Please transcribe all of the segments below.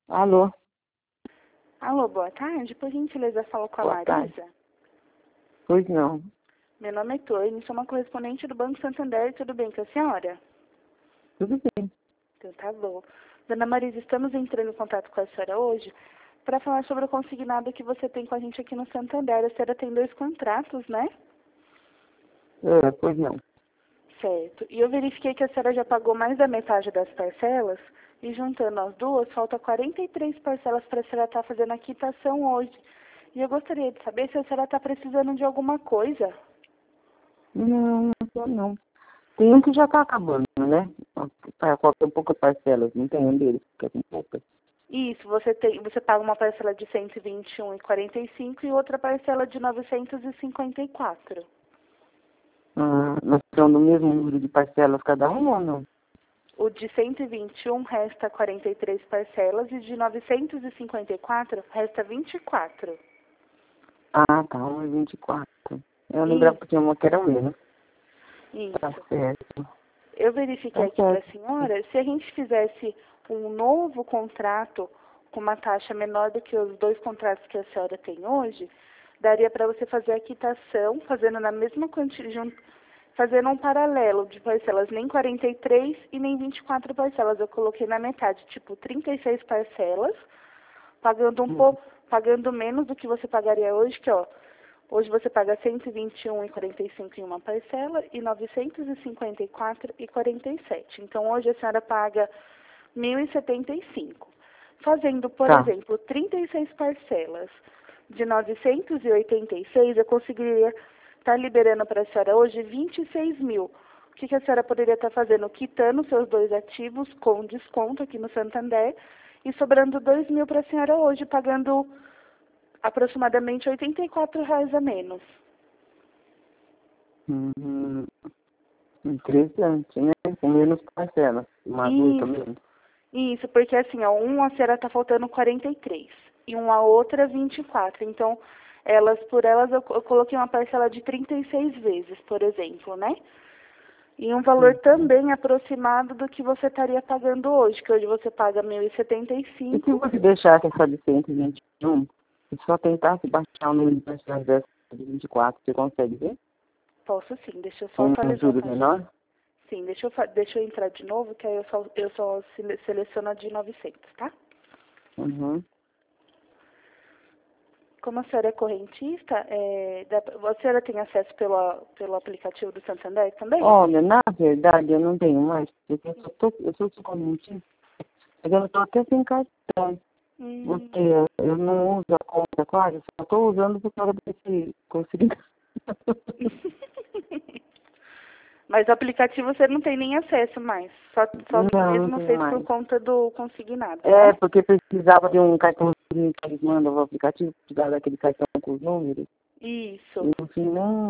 Alô, Alô, boa tarde. Por gentileza, falo com a boa tarde. Marisa. Pois não. Meu nome é Tony, sou uma correspondente do Banco Santander. Tudo bem com a senhora? Tudo bem. Então tá bom. Dona Marisa, estamos entrando em contato com a senhora hoje para falar sobre o consignado que você tem com a gente aqui no Santander. A senhora tem 2 contratos, né? Pois não. Certo. E eu verifiquei que a senhora já pagou mais da metade das parcelas e juntando as duas, falta 43 parcelas para a senhora estar fazendo a quitação hoje. E eu gostaria de saber se a senhora está precisando de alguma coisa. Não, não. Tem um que já está acabando, né? Faltam poucas parcelas, não tem um deles, porque tem poucas. Isso, você paga uma parcela de 121,45 e outra parcela de 954. Nós estamos no mesmo número de parcelas cada um ou não? O de 121 resta 43 parcelas e de 954 resta 24. Ah, tá, 1,24. Eu lembrava Isso, que tinha uma que era menos. Tá isso. certo. Eu verifiquei Tá aqui para certo. a senhora, se a gente fizesse um novo contrato com uma taxa menor do que os 2 contratos que a senhora tem hoje, daria para você fazer a quitação, fazendo na mesma quantidade, fazendo um paralelo de parcelas, nem 43 e nem 24 parcelas. Eu coloquei na metade, tipo 36 parcelas, pagando pagando menos do que você pagaria hoje, que ó, hoje você paga 121,45 em uma parcela e 954,47. Então hoje a senhora paga 1.075. Fazendo, por Tá. exemplo, 36 parcelas de 986, eu conseguiria estar liberando para a senhora hoje 26 mil. O que a senhora poderia estar fazendo? Quitando seus 2 ativos com desconto aqui no Santander e sobrando 2 mil para a senhora hoje, pagando aproximadamente R$ 84 a menos. Hum, interessante, né? Com menos parcelas. Uma adulta Isso, mesmo. isso, porque assim, ó, a senhora tá faltando 43 e uma outra 24. Então, por elas eu coloquei uma parcela de 36 vezes, por exemplo, né? E um valor Uhum. também aproximado do que você estaria pagando hoje, que hoje você paga E se 1.075. você deixasse essa de 121, e só tentasse baixar o número de parcelas dessa de 24, você consegue ver? Posso sim, deixa eu só Com um atualizar a juros taxa. menor? Sim, deixa eu entrar de novo, que aí eu só seleciono a de 900, tá? Uhum. Como a senhora é correntista, a senhora tem acesso pelo aplicativo do Santander também? Olha, na verdade, eu não tenho mais, porque eu sou somente, mas eu estou até sem cartão, Hum. porque eu não uso a conta, claro, eu só estou usando por causa desse conseguir. Mas o aplicativo você não tem nem acesso mais. Só Não mesmo tenho fez por mais. conta do consignado, É, né? porque precisava de um cartãozinho que eles mandam no aplicativo, precisava daquele cartão com os números. Isso. E no fim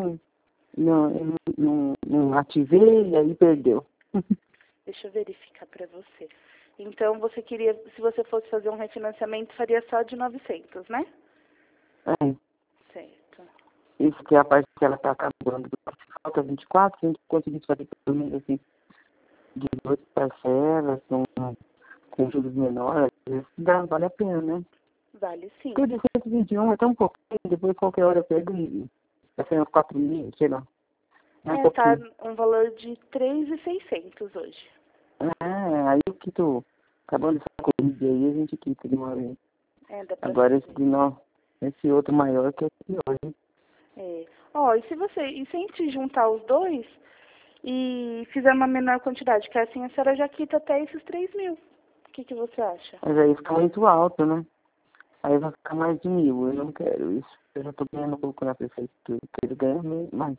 não ativei e aí perdeu. Deixa eu verificar para você. Então, você queria, se você fosse fazer um refinanciamento, faria só de 900, né? É, Certo. isso que a parcela está acabando. Falta 24, se a gente conseguisse fazer pelo menos assim, 18 parcelas, com juros menores, vale a pena, né? Vale sim. Porque o de 121 é tão pouquinho, depois qualquer hora eu pego e vai ser uns 4 mil, sei lá. É um Tá pouquinho. um valor de 3.600 hoje. Aí eu quito, acabando essa corrida aí, a gente quita de uma vez. Dá pra Agora esse fazer. de nós, esse outro maior que é pior, hein? Ó, e se a gente juntar os dois e fizer uma menor quantidade, que assim a senhora já quita até esses 3 mil. O que você acha? Mas aí fica muito alto, né? Aí vai ficar mais de 1.000, eu não quero isso. Eu já tô ganhando pouco na prefeitura, eu quero ganhar mais.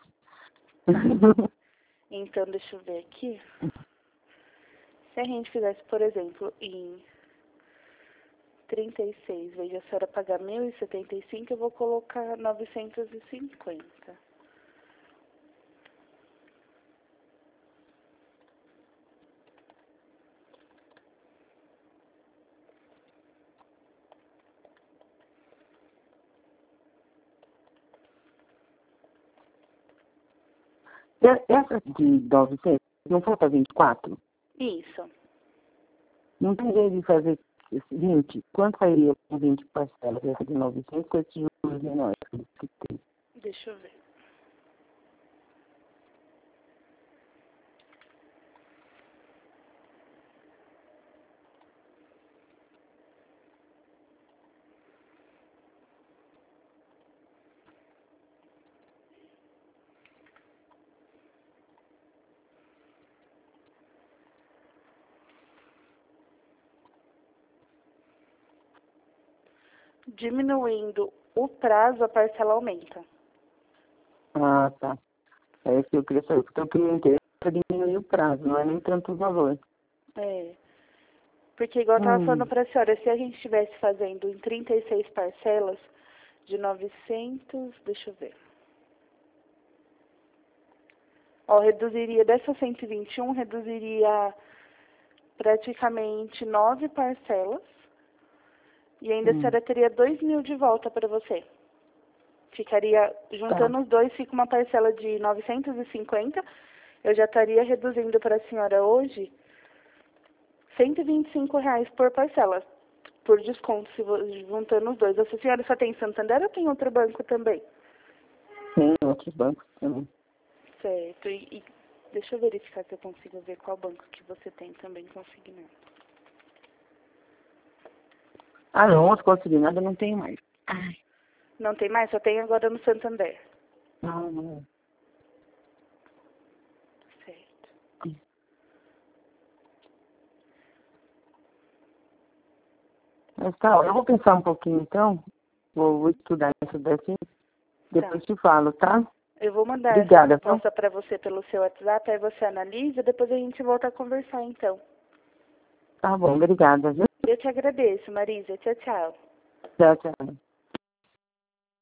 Então, deixa eu ver aqui. Se a gente fizesse, por exemplo, em 36 vezes a senhora pagar 1.075, eu vou colocar 950. Essa de 900, não falta 24? Isso. Não tem jeito de fazer 20. Quanto sairia com 20 parcelas? Essa de 900 com esses juros menores que tem. Deixa eu ver. Diminuindo o prazo, a parcela aumenta. Ah, tá. É isso que eu queria saber. Porque eu queria interesse para diminuir o prazo, não é nem tanto o valor. É. Porque, igual eu estava falando para a senhora, se a gente estivesse fazendo em 36 parcelas de 900, deixa eu ver. Ó, reduziria dessa 121, reduziria praticamente 9 parcelas. E ainda a senhora teria 2.000 de volta para você. Ficaria, juntando os dois, fica uma parcela de 950. Eu já estaria reduzindo para a senhora hoje R$ 125 por parcela, por desconto, juntando os dois. A senhora só tem Santander ou tem outro banco também? Tem outros bancos também. Certo. E deixa eu verificar se eu consigo ver qual banco que você tem também consignado. Ah, não, as consignadas não tem mais. Ai. Não tem mais? Só tem agora no Santander. Não, não. Certo. Mas tá, eu vou pensar um pouquinho então. Vou estudar isso daqui. Depois te falo, tá? Eu vou mandar Obrigada, essa resposta para você pelo seu WhatsApp, aí você analisa, depois a gente volta a conversar, então. Tá bom, obrigada, viu? Eu te agradeço, Marisa. Tchau, tchau. Tchau, tchau.